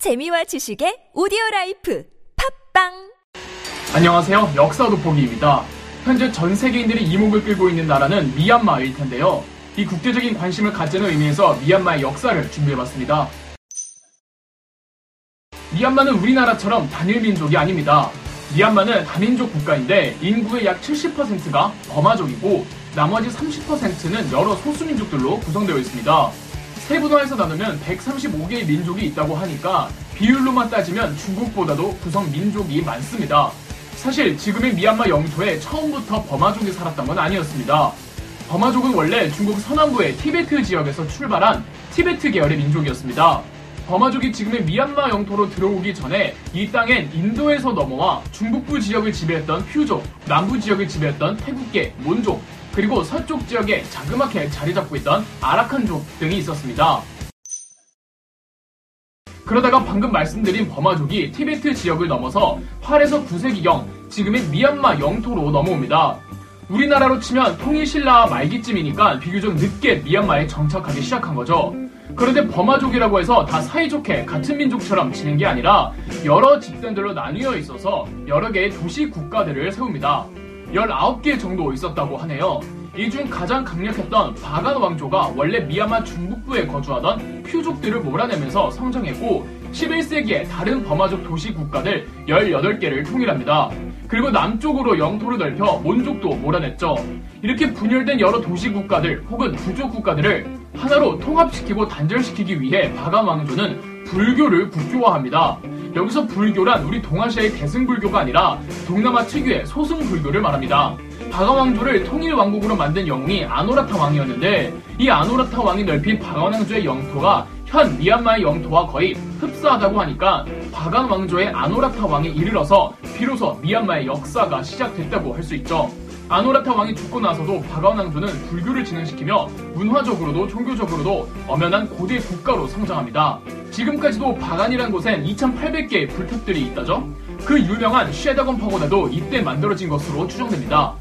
재미와 지식의 오디오라이프 팝빵. 안녕하세요. 역사 돋보기입니다. 현재 전 세계인들이 이목을 끌고 있는 나라는 미얀마일 텐데요. 이 국제적인 관심을 갖자는 의미에서 미얀마의 역사를 준비해봤습니다. 미얀마는 우리나라처럼 단일 민족이 아닙니다. 미얀마는 다민족 국가인데 인구의 약 70%가 버마족이고 나머지 30%는 여러 소수민족들로 구성되어 있습니다. 세분화해서 나누면 135개의 민족이 있다고 하니까 비율로만 따지면 중국보다도 구성 민족이 많습니다. 사실 지금의 미얀마 영토에 처음부터 버마족이 살았던 건 아니었습니다. 버마족은 원래 중국 서남부의 티베트 지역에서 출발한 티베트 계열의 민족이었습니다. 버마족이 지금의 미얀마 영토로 들어오기 전에 이 땅엔 인도에서 넘어와 중북부 지역을 지배했던 휴족, 남부 지역을 지배했던 태국계, 몬족, 그리고 서쪽 지역에 자그맣게 자리 잡고 있던 아라칸족 등이 있었습니다. 그러다가 방금 말씀드린 버마족이 티베트 지역을 넘어서 8에서 9세기경 지금의 미얀마 영토로 넘어옵니다. 우리나라로 치면 통일신라 말기쯤이니까 비교적 늦게 미얀마에 정착하기 시작한 거죠. 그런데 버마족이라고 해서 다 사이좋게 같은 민족처럼 지낸 게 아니라 여러 집단들로 나뉘어 있어서 여러 개의 도시 국가들을 세웁니다. 19개 정도 있었다고 하네요. 이 중 가장 강력했던 바간 왕조가 원래 미얀마 중북부에 거주하던 퓨족들을 몰아내면서 성장했고 11세기에 다른 버마족 도시 국가들 18개를 통일합니다. 그리고 남쪽으로 영토를 넓혀 몬족도 몰아냈죠. 이렇게 분열된 여러 도시 국가들 혹은 부족 국가들을 하나로 통합시키고 단절시키기 위해 바간 왕조는 불교를 국교화합니다. 여기서 불교란 우리 동아시아의 대승불교가 아니라 동남아 특유의 소승불교를 말합니다. 바간 왕조를 통일 왕국으로 만든 영웅이 아노라타 왕이었는데 이 아노라타 왕이 넓힌 바간 왕조의 영토가 현 미얀마의 영토와 거의 흡사하다고 하니까 바간 왕조의 아노라타 왕이 이르러서 비로소 미얀마의 역사가 시작됐다고 할 수 있죠. 아노라타 왕이 죽고 나서도 바간 왕조는 불교를 진행시키며 문화적으로도 종교적으로도 엄연한 고대 국가로 성장합니다. 지금까지도 바간이란 곳엔 2800개의 불탑들이 있다죠. 그 유명한 쉐다건 파고다도 이때 만들어진 것으로 추정됩니다.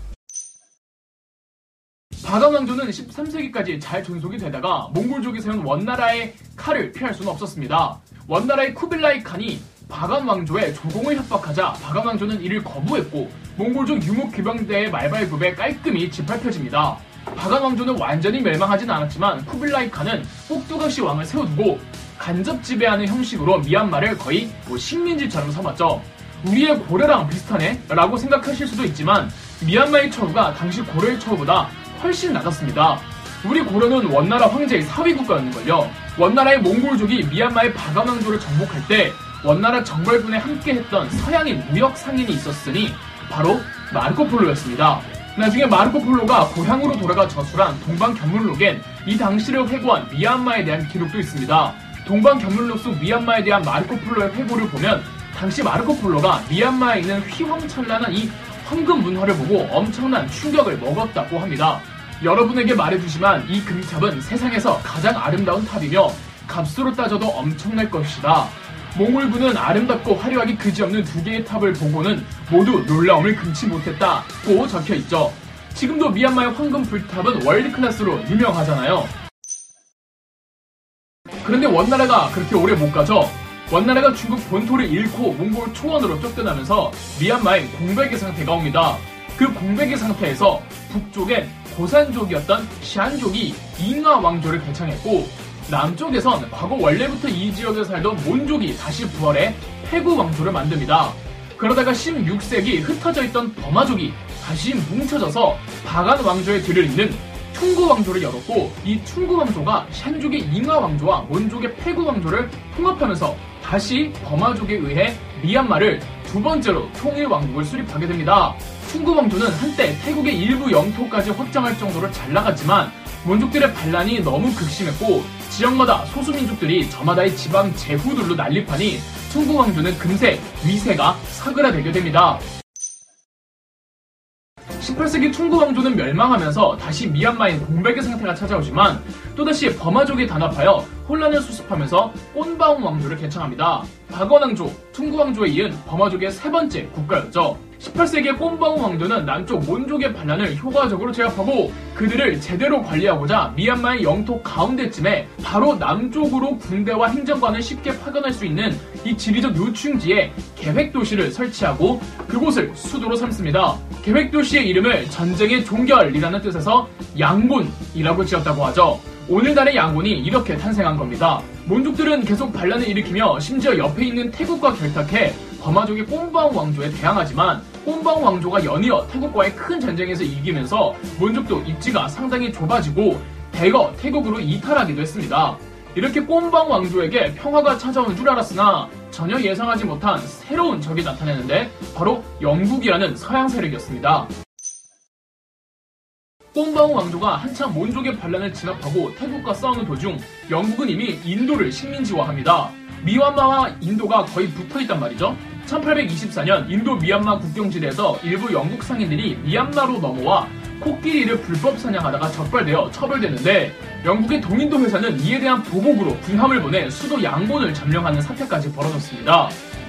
바간 왕조는 13세기까지 잘 존속이 되다가 몽골족이 세운 원나라의 칼을 피할 수는 없었습니다. 원나라의 쿠빌라이 칸이 바간 왕조의 조공을 협박하자 바간 왕조는 이를 거부했고 몽골족 유목규병대의 말발굽에 깔끔히 짓밟혀집니다. 바간 왕조는 완전히 멸망하진 않았지만 쿠빌라이 칸은 꼭두각시 왕을 세워두고 간접 지배하는 형식으로 미얀마를 거의 식민지처럼 삼았죠. 우리의 고려랑 비슷하네? 라고 생각하실 수도 있지만 미얀마의 처우가 당시 고려의 처우보다 훨씬 낮았습니다. 우리 고려는 원나라 황제의 사위 국가였는걸요. 원나라의 몽골족이 미얀마의 바간 왕조를 정복할 때 원나라 정벌군에 함께했던 서양인 무역 상인이 있었으니 바로 마르코폴로였습니다. 나중에 마르코폴로가 고향으로 돌아가 저술한 동방견문록엔 이 당시를 회고한 미얀마에 대한 기록도 있습니다. 동방견문록 속 미얀마에 대한 마르코폴로의 회고를 보면 당시 마르코폴로가 미얀마에 있는 휘황찬란한 이 황금 문화를 보고 엄청난 충격을 먹었다고 합니다. 여러분에게 말해주지만 이 금탑은 세상에서 가장 아름다운 탑이며 값으로 따져도 엄청날 것이다. 몽골군은 아름답고 화려하기 그지없는 두 개의 탑을 보고는 모두 놀라움을 금치 못했다고 적혀있죠. 지금도 미얀마의 황금 불탑은 월드클래스로 유명하잖아요. 그런데 원나라가 그렇게 오래 못 가죠. 원나라가 중국 본토를 잃고 몽골 초원으로 쫓겨나면서 미얀마에 공백의 상태가 옵니다. 그 공백의 상태에서 북쪽엔 고산족이었던 샨족이 잉하 왕조를 개창했고 남쪽에선 과거 원래부터 이 지역에 살던 몬족이 다시 부활해 패구 왕조를 만듭니다. 그러다가 16세기 흩어져 있던 버마족이 다시 뭉쳐져서 바간 왕조의 뒤를 잇는 퉁구 왕조를 열었고 이 퉁구 왕조가 샨족의 잉하 왕조와 몬족의 패구 왕조를 통합하면서 다시 버마족에 의해 미얀마를 두 번째로 통일 왕국을 수립하게 됩니다. 퉁구 왕조는 한때 태국의 일부 영토까지 확장할 정도로 잘 나갔지만 몬족들의 반란이 너무 극심했고 지역마다 소수민족들이 저마다의 지방 제후들로 난립하니 퉁구 왕조는 금세 위세가 사그라들게 됩니다. 18세기 퉁구 왕조는 멸망하면서 다시 미얀마인 공백의 상태가 찾아오지만 또다시 버마족이 단합하여 혼란을 수습하면서 꼰바옹 왕조를 개창합니다. 바건 왕조, 퉁구 왕조에 이은 버마족의 세 번째 국가였죠. 18세기의 꼼바오 왕조는 남쪽 몬족의 반란을 효과적으로 제압하고 그들을 제대로 관리하고자 미얀마의 영토 가운데쯤에 바로 남쪽으로 군대와 행정관을 쉽게 파견할 수 있는 이 지리적 요충지에 계획도시를 설치하고 그곳을 수도로 삼습니다. 계획도시의 이름을 전쟁의 종결이라는 뜻에서 양곤이라고 지었다고 하죠. 오늘날의 양곤이 이렇게 탄생한 겁니다. 몬족들은 계속 반란을 일으키며 심지어 옆에 있는 태국과 결탁해 버마족의 꼼바오 왕조에 대항하지만 꼼바오 왕조가 연이어 태국과의 큰 전쟁에서 이기면서 몬족도 입지가 상당히 좁아지고 대거 태국으로 이탈하기도 했습니다. 이렇게 꼼바오 왕조에게 평화가 찾아오는 줄 알았으나 전혀 예상하지 못한 새로운 적이 나타나는데 바로 영국이라는 서양 세력이었습니다. 꼼바오 왕조가 한창 몬족의 반란을 진압하고 태국과 싸우는 도중 영국은 이미 인도를 식민지화합니다. 미얀마와 인도가 거의 붙어있단 말이죠. 1824년 인도 미얀마 국경지대에서 일부 영국 상인들이 미얀마로 넘어와 코끼리를 불법 사냥하다가 적발되어 처벌되는데 영국의 동인도 회사는 이에 대한 보복으로 군함을 보내 수도 양곤을 점령하는 사태까지 벌어졌습니다.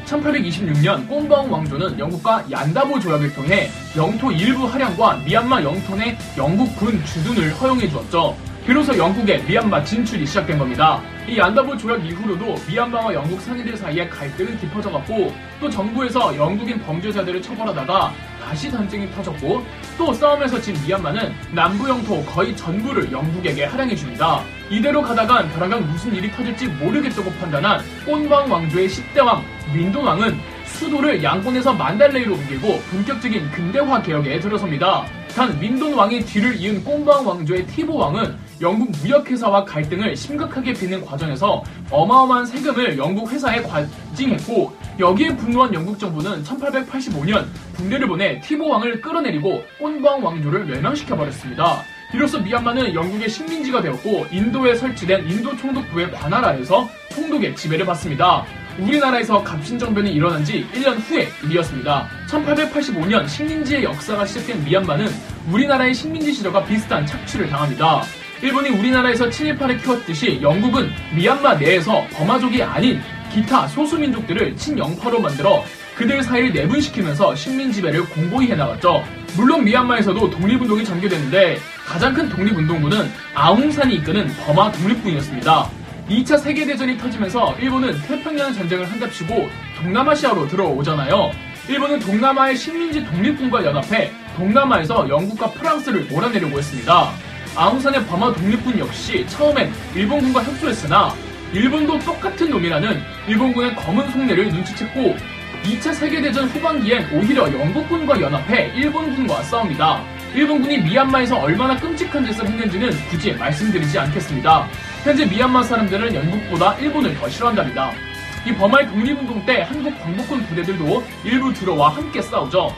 1826년 꼼바오 왕조는 영국과 얀다보 조약을 통해 영토 일부 할양과 미얀마 영토 내 영국 군 주둔을 허용해 주었죠. 비로소 영국의 미얀마 진출이 시작된 겁니다. 이 얀다보 조약 이후로도 미얀마와 영국 상인들 사이에 갈등은 깊어져갔고 또 정부에서 영국인 범죄자들을 처벌하다가 다시 전쟁이 터졌고 또 싸움에서 진 미얀마는 남부 영토 거의 전부를 영국에게 할양해 줍니다. 이대로 가다간 벼랑간 무슨 일이 터질지 모르겠다고 판단한 꼼바오 왕조의 10대 왕 민돈 왕은 수도를 양곤에서 만달레이로 옮기고 본격적인 근대화 개혁에 들어섭니다. 단 민돈 왕의 뒤를 이은 꼼바오 왕조의 티보 왕은 영국 무역회사와 갈등을 심각하게 빚는 과정에서 어마어마한 세금을 영국 회사에 과징했고 여기에 분노한 영국 정부는 1885년 군대를 보내 티보 왕을 끌어내리고 꼼바오 왕조를 멸망시켜버렸습니다. 이로써 미얀마는 영국의 식민지가 되었고 인도에 설치된 인도 총독부의 관할 아래서 총독의 지배를 받습니다. 우리나라에서 갑신정변이 일어난 지 1년 후의 일이었습니다. 1885년 식민지의 역사가 시작된 미얀마는 우리나라의 식민지 시절과 비슷한 착취를 당합니다. 일본이 우리나라에서 친일파를 키웠듯이 영국은 미얀마 내에서 버마족이 아닌 기타 소수민족들을 친영파로 만들어 그들 사이를 내분시키면서 식민지배를 공고히 해나갔죠. 물론 미얀마에서도 독립운동이 전개됐는데 가장 큰 독립운동군은 아웅산이 이끄는 버마 독립군이었습니다. 2차 세계대전이 터지면서 일본은 태평양 전쟁을 한답시고 동남아시아로 들어오잖아요. 일본은 동남아의 식민지 독립군과 연합해 동남아에서 영국과 프랑스를 몰아내려고 했습니다. 아웅산의 버마 독립군 역시 처음엔 일본군과 협조했으나 일본도 똑같은 놈이라는 일본군의 검은 속내를 눈치챘고 2차 세계대전 후반기엔 오히려 영국군과 연합해 일본군과 싸웁니다. 일본군이 미얀마에서 얼마나 끔찍한 짓을 했는지는 굳이 말씀드리지 않겠습니다. 현재 미얀마 사람들은 영국보다 일본을 더 싫어한답니다. 이 버마의 독립운동 때 한국 광복군 부대들도 일부 들어와 함께 싸우죠.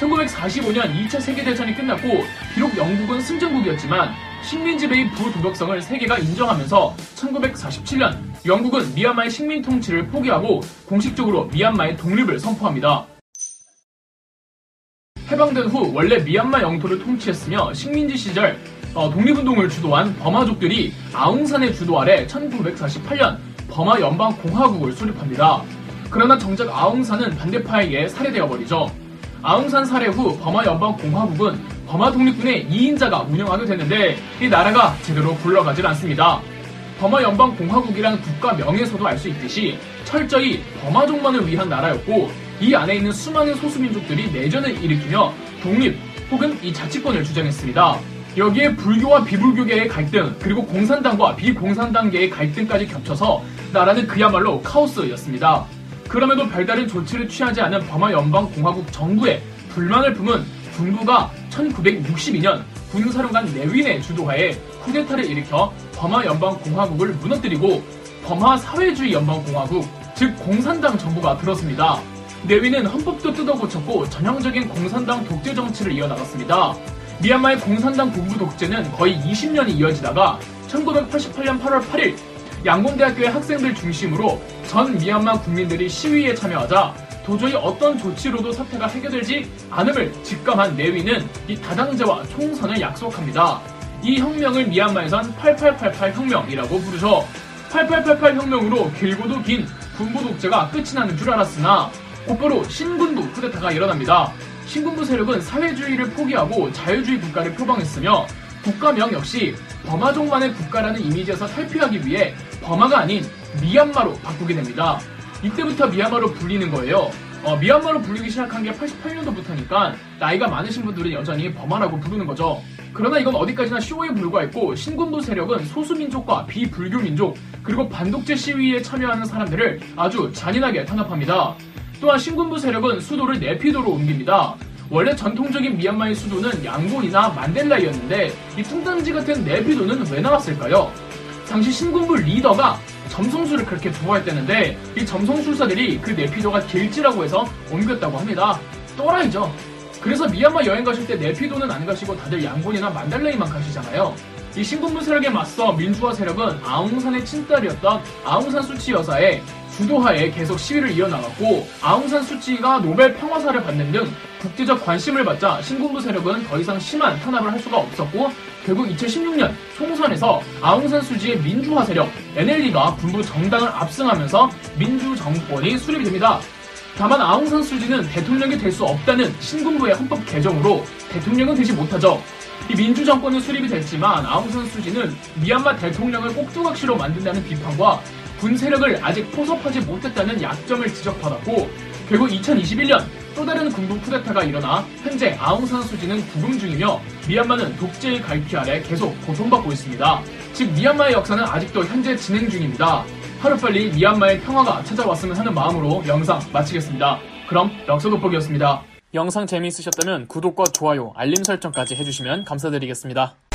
1945년 2차 세계대전이 끝났고 비록 영국은 승전국이었지만 식민지배의 부도덕성을 세계가 인정하면서 1947년 영국은 미얀마의 식민 통치를 포기하고 공식적으로 미얀마의 독립을 선포합니다. 해방된 후 원래 미얀마 영토를 통치했으며 식민지 시절 독립운동을 주도한 버마족들이 아웅산의 주도 아래 1948년 버마 연방공화국을 수립합니다. 그러나 정작 아웅산은 반대파에 의해 살해되어 버리죠. 아웅산 살해 후 버마 연방공화국은 버마 독립군의 2인자가 운영하게 됐는데 이 나라가 제대로 굴러가질 않습니다. 버마 연방공화국이란 국가 명에서도 알 수 있듯이 철저히 버마족만을 위한 나라였고 이 안에 있는 수많은 소수민족들이 내전을 일으키며 독립 혹은 이 자치권을 주장했습니다. 여기에 불교와 비불교계의 갈등 그리고 공산당과 비공산당계의 갈등까지 겹쳐서 나라는 그야말로 카오스였습니다. 그럼에도 별다른 조치를 취하지 않은 버마 연방공화국 정부에 불만을 품은 군부가 1962년 군사령관 내윈의 주도하에 쿠데타를 일으켜 버마 연방공화국을 무너뜨리고 버마 사회주의 연방공화국, 즉 공산당 정부가 들었습니다. 내윈은 헌법도 뜯어고쳤고 전형적인 공산당 독재 정치를 이어나갔습니다. 미얀마의 공산당 군부 독재는 거의 20년이 이어지다가 1988년 8월 8일 양곤대학교의 학생들 중심으로 전 미얀마 국민들이 시위에 참여하자 도저히 어떤 조치로도 사태가 해결되지 않음을 직감한 내윈은 이 다당제와 총선을 약속합니다. 이 혁명을 미얀마에선 8888 혁명이라고 부르죠. 8888 혁명으로 길고도 긴 군부 독재가 끝이 나는 줄 알았으나 곧바로 신군부 쿠데타가 일어납니다. 신군부 세력은 사회주의를 포기하고 자유주의 국가를 표방했으며 국가명 역시 버마족만의 국가라는 이미지에서 탈피하기 위해 버마가 아닌 미얀마로 바꾸게 됩니다. 이때부터 미얀마로 불리는 거예요. 미얀마로 불리기 시작한 게 88년도부터니까 나이가 많으신 분들은 여전히 버마라고 부르는 거죠. 그러나 이건 어디까지나 쇼에 불과했고 신군부 세력은 소수민족과 비불교민족 그리고 반독재 시위에 참여하는 사람들을 아주 잔인하게 탄압합니다. 또한 신군부 세력은 수도를 네피도로 옮깁니다. 원래 전통적인 미얀마의 수도는 양곤이나 만델라이였는데 이 뚱딴지 같은 네피도는 왜 나왔을까요? 당시 신군부 리더가 점성술을 그렇게 좋아했다는데 이 점성술사들이 그 네피도가 길지라고 해서 옮겼다고 합니다. 또라이죠. 그래서 미얀마 여행 가실 때 네피도는 안 가시고 다들 양곤이나 만달레이만 가시잖아요. 이 신군부 세력에 맞서 민주화 세력은 아웅산의 친딸이었던 아웅산 수치 여사의 주도하에 계속 시위를 이어나갔고 아웅산 수치가 노벨 평화사를 받는 등 국제적 관심을 받자 신군부 세력은 더 이상 심한 탄압을 할 수가 없었고 결국 2016년 총선에서 아웅산 수치의 민주화 세력 NLD가 군부 정당을 압승하면서 민주정권이 수립이 됩니다. 다만 아웅산 수치는 대통령이 될 수 없다는 신군부의 헌법 개정으로 대통령은 되지 못하죠. 이 민주정권은 수립이 됐지만 아웅산 수치는 미얀마 대통령을 꼭두각시로 만든다는 비판과 군 세력을 아직 포섭하지 못했다는 약점을 지적받았고 결국 2021년 또 다른 군부 쿠데타가 일어나 현재 아웅산 수치는 구금 중이며 미얀마는 독재의 갈피 아래 계속 고통받고 있습니다. 즉 미얀마의 역사는 아직도 현재 진행 중입니다. 하루빨리 미얀마의 평화가 찾아왔으면 하는 마음으로 영상 마치겠습니다. 그럼 럭서돋보기였습니다. 영상 재미있으셨다면 구독과 좋아요, 알림 설정까지 해주시면 감사드리겠습니다.